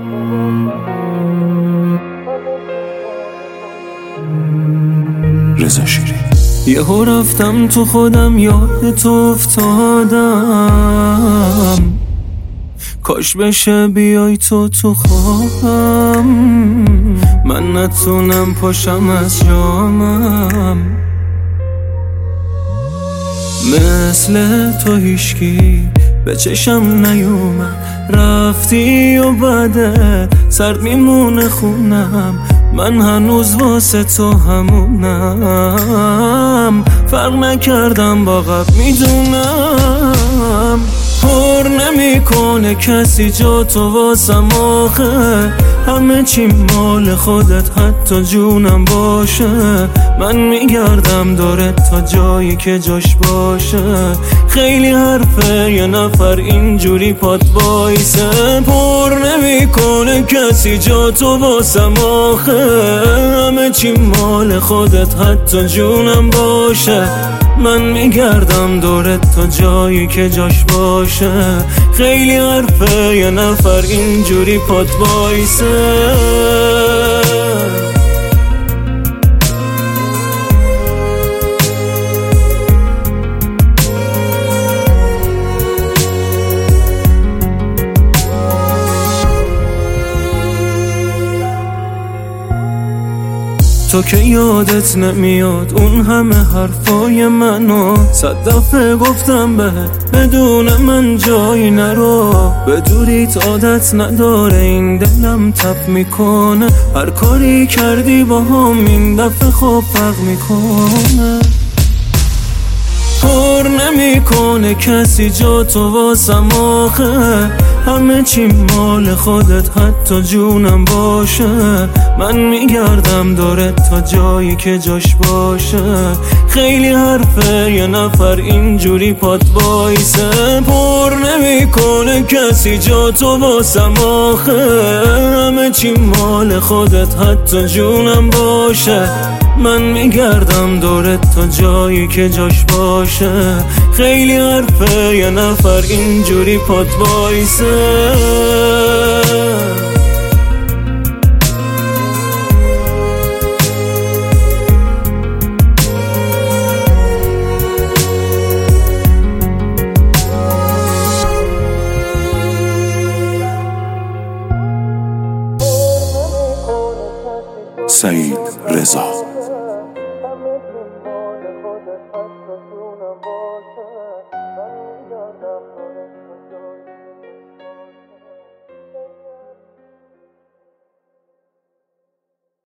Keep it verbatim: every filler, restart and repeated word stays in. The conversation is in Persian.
رضا شیرین. یهو رفتم تو خودم، یاد تو افتادم، کاش بشه بیای تو تو خوابم، من نتونم پاشم از جامم. مثل تو هیشکی به چشم نیومد، رفتی و بعده سرد میمونه خونم، من هنوز واسه تو همونم، فرق نکردم با قبل میدونم. پر نمیکنه کسی جا تو واسم آخه، همه چی مال خودت حتی جونم باشه، من میگردم دورت تا جایی که جاش باشه، خیلی حرفه یه نفر اینجوری پات وایسه. پر نمیکنه کسی جا تو واسم آخه، همه چی مال خودت حتی جونم باشه، من میگردم دورت تا جایی که جاش باشه، خیلی حرفه یه نفر اینجوری پات وایسه. تو که یادت نمیاد اون همه حرفای منو، صد دفعه گفتم بهت بدون من جایی نرو، به دوریت عادت نداره این دلم تپ میکنه، هر کاری کردی با هم این دفعه خوب فرق میکنه. پر نمیکنه کسی جا تو واسم آخه، همه چی مال خودت حتی جونم باشه، من میگردم دورت تا جایی که جاش باشه، خیلی حرفه یه نفر اینجوری پات وایسه. پر نمیکنه کسی جا تو واسم آخه، همه چی مال خودت حتی جونم باشه، من میگردم دورت تا جایی که جاش باشه، خیلی حرفه یه نفر اینجوری پات وایسه. سعید رضا.